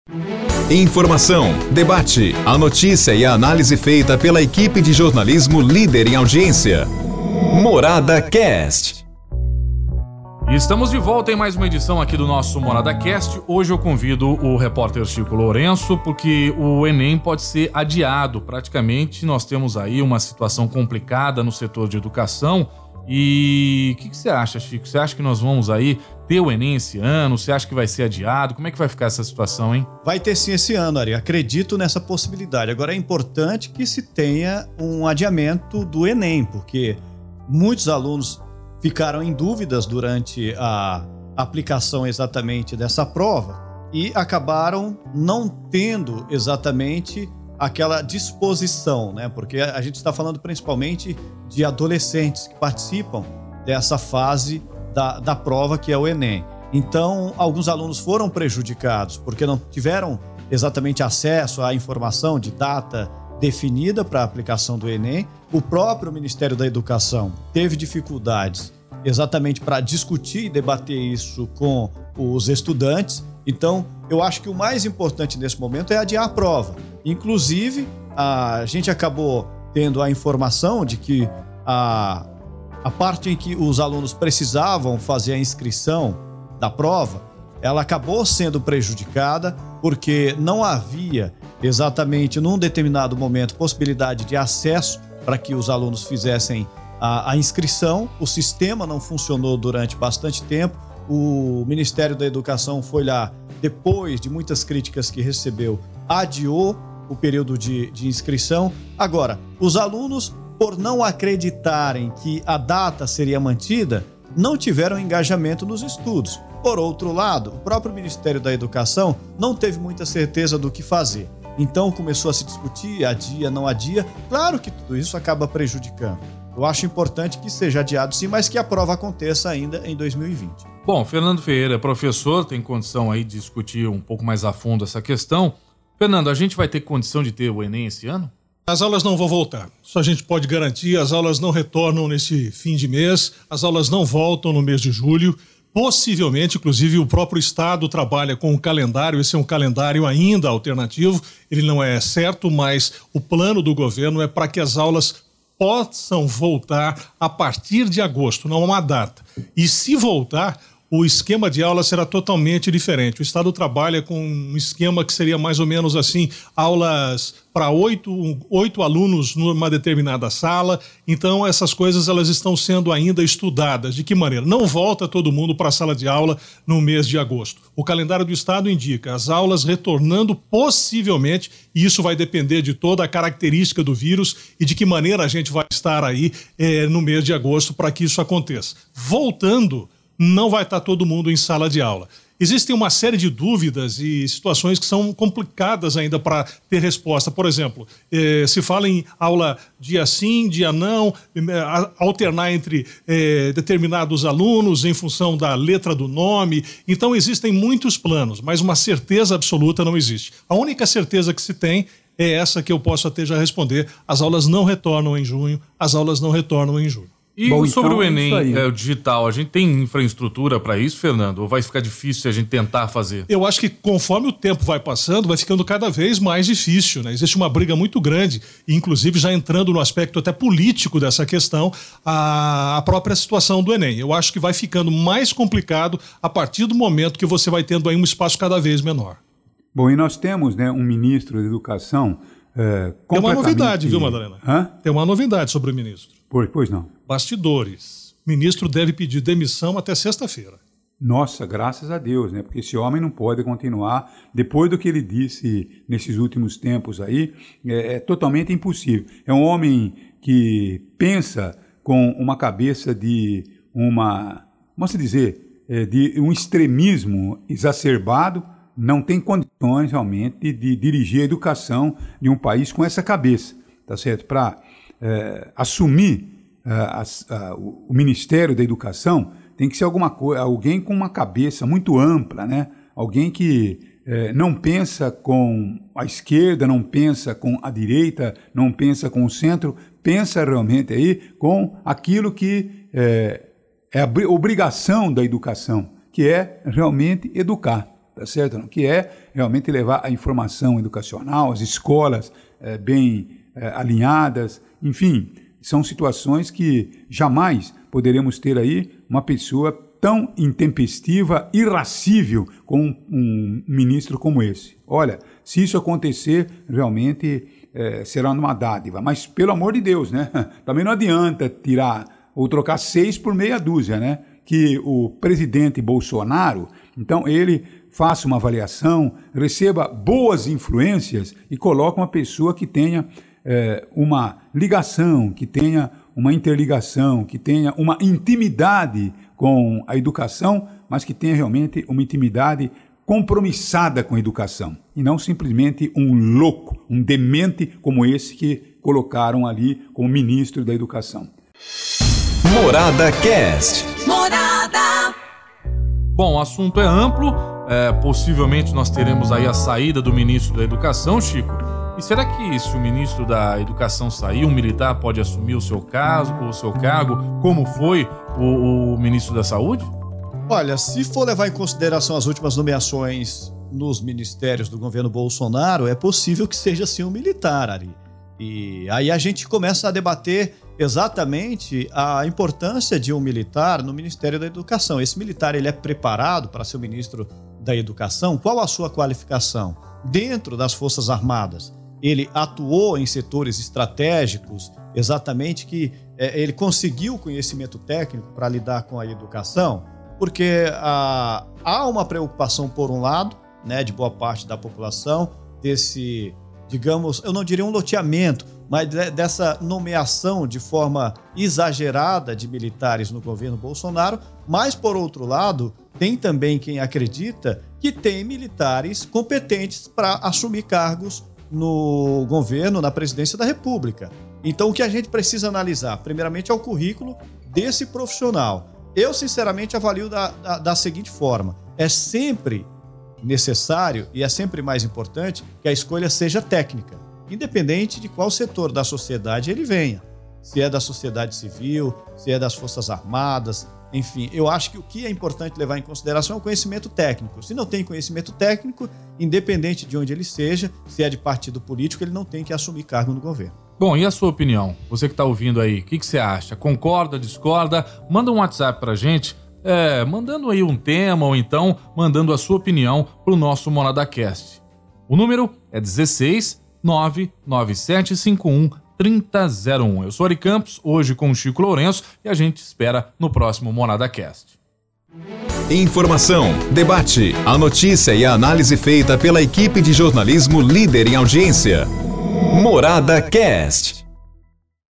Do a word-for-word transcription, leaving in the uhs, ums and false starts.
Informação, debate, a notícia e a análise feita pela equipe de jornalismo líder em audiência. Morada Cast. E estamos de volta em mais uma edição aqui do nosso Morada Cast. Hoje eu convido o repórter Chico Lourenço, porque o Enem pode ser adiado. Praticamente nós temos aí uma situação complicada no setor de educação. E o que, que você acha, Chico? Você acha que nós vamos aí ter o Enem esse ano? Você acha que vai ser adiado? Como é que vai ficar essa situação, hein? Vai ter sim esse ano, Ari. Acredito nessa possibilidade. Agora é importante que se tenha um adiamento do Enem, porque muitos alunos ficaram em dúvidas durante a aplicação exatamente dessa prova e acabaram não tendo exatamente aquela disposição, né? Porque a gente está falando principalmente de adolescentes que participam dessa fase da, da prova que é o Enem. Então, alguns alunos foram prejudicados porque não tiveram exatamente acesso à informação de data definida para a aplicação do Enem. O próprio Ministério da Educação teve dificuldades exatamente para discutir e debater isso com os estudantes. Então, eu acho que o mais importante nesse momento é adiar a prova. Inclusive, a gente acabou tendo a informação de que a, a parte em que os alunos precisavam fazer a inscrição da prova, ela acabou sendo prejudicada porque não havia exatamente num determinado momento possibilidade de acesso para que os alunos fizessem a, a inscrição. O sistema não funcionou durante bastante tempo. O Ministério da Educação foi lá, depois de muitas críticas que recebeu, adiou o período de, de inscrição. Agora, os alunos, por não acreditarem que a data seria mantida, não tiveram engajamento nos estudos. Por outro lado, o próprio Ministério da Educação não teve muita certeza do que fazer. Então começou a se discutir, adia, não adia. Claro que tudo isso acaba prejudicando. Eu acho importante que seja adiado sim, mas que a prova aconteça ainda em dois mil e vinte. Bom, Fernando Ferreira, professor, tem condição aí de discutir um pouco mais a fundo essa questão. Fernando, a gente vai ter condição de ter o Enem esse ano? As aulas não vão voltar. Só a gente pode garantir, as aulas não retornam nesse fim de mês, as aulas não voltam no mês de julho. Possivelmente, inclusive, o próprio Estado trabalha com um calendário, esse é um calendário ainda alternativo, ele não é certo, mas o plano do governo é para que as aulas possam voltar a partir de agosto, não há uma data. E se voltar, o esquema de aula será totalmente diferente. O Estado trabalha com um esquema que seria mais ou menos assim, aulas para oito, oito alunos numa determinada sala. Então, essas coisas elas estão sendo ainda estudadas. De que maneira? Não volta todo mundo para a sala de aula no mês de agosto. O calendário do Estado indica as aulas retornando possivelmente, e isso vai depender de toda a característica do vírus e de que maneira a gente vai estar aí eh, no mês de agosto para que isso aconteça. Voltando, não vai estar todo mundo em sala de aula. Existem uma série de dúvidas e situações que são complicadas ainda para ter resposta. Por exemplo, eh, se fala em aula dia sim, dia não, eh, alternar entre eh, determinados alunos em função da letra do nome. Então existem muitos planos, mas uma certeza absoluta não existe. A única certeza que se tem é essa que eu posso até já responder. As aulas não retornam em junho, as aulas não retornam em julho. E Bom, sobre então, o Enem é, o digital, a gente tem infraestrutura para isso, Fernando? Ou vai ficar difícil se a gente tentar fazer? Eu acho que conforme o tempo vai passando, vai ficando cada vez mais difícil, né? Existe uma briga muito grande, e inclusive já entrando no aspecto até político dessa questão, a, a própria situação do Enem. Eu acho que vai ficando mais complicado a partir do momento que você vai tendo aí um espaço cada vez menor. Bom, e nós temos, né, um ministro da Educação é, completamente... Tem uma novidade, viu, Madalena? Hã? Tem uma novidade sobre o ministro. Pois, pois não. Bastidores. O ministro deve pedir demissão até sexta-feira. Nossa, graças a Deus, né? Porque esse homem não pode continuar. Depois do que ele disse nesses últimos tempos aí, é, é totalmente impossível. É um homem que pensa com uma cabeça de uma, vamos dizer, é, de um extremismo exacerbado. Não tem condições realmente de, de dirigir a educação de um país com essa cabeça, tá certo? Para é, assumir é, as, a, o, o Ministério da Educação, tem que ser alguma coisa, alguém com uma cabeça muito ampla, né? Alguém que é, não pensa com a esquerda, não pensa com a direita, não pensa com o centro, pensa realmente aí com aquilo que é, é a obrigação da educação, que é realmente educar. tá certo? Não? Que é realmente levar a informação educacional, as escolas é, bem é, alinhadas, enfim, são situações que jamais poderemos ter aí uma pessoa tão intempestiva, irascível como um, um ministro como esse. Olha, se isso acontecer, realmente é, será uma dádiva, mas pelo amor de Deus, né? Também não adianta tirar ou trocar seis por meia dúzia, né? Que o presidente Bolsonaro, então ele faça uma avaliação, receba boas influências e coloque uma pessoa que tenha é, uma ligação, que tenha uma interligação, que tenha uma intimidade com a educação, mas que tenha realmente uma intimidade compromissada com a educação, e não simplesmente um louco, um demente como esse que colocaram ali como ministro da Educação. Morada Cast. Morada. Bom, o assunto é amplo, é, possivelmente nós teremos aí a saída do ministro da Educação, Chico. E será que se o ministro da Educação sair, um militar pode assumir o seu caso, o seu cargo, como foi o, o ministro da Saúde? Olha, se for levar em consideração as últimas nomeações nos ministérios do governo Bolsonaro, é possível que seja sim um militar, Ari. E aí a gente começa a debater exatamente a importância de um militar no Ministério da Educação. Esse militar, ele é preparado para ser o ministro da Educação? Qual a sua qualificação? Dentro das Forças Armadas, ele atuou em setores estratégicos, exatamente que é, ele conseguiu conhecimento técnico para lidar com a educação? Porque ah, há uma preocupação, por um lado, né, de boa parte da população, desse, digamos, eu não diria um loteamento, mas de, dessa nomeação de forma exagerada de militares no governo Bolsonaro, mas, por outro lado, tem também quem acredita que tem militares competentes para assumir cargos no governo, na presidência da República. Então, o que a gente precisa analisar, primeiramente, é o currículo desse profissional. Eu, sinceramente, avalio da, da, da seguinte forma: é sempre necessário e é sempre mais importante que a escolha seja técnica, independente de qual setor da sociedade ele venha. Se é da sociedade civil, se é das Forças Armadas, enfim, eu acho que o que é importante levar em consideração é o conhecimento técnico. Se não tem conhecimento técnico, independente de onde ele seja, se é de partido político, ele não tem que assumir cargo no governo. Bom, e a sua opinião? Você que está ouvindo aí, o que, que você acha? Concorda, discorda? Manda um WhatsApp pra gente, é, mandando aí um tema ou então mandando a sua opinião pro nosso Morada Cast. O número é dezesseis nove nove sete cinco um três zero zero um. Eu sou Ari Campos, hoje com o Chico Lourenço, e a gente espera no próximo Morada Cast. Informação, debate, a notícia e a análise feita pela equipe de jornalismo líder em audiência. Morada Cast.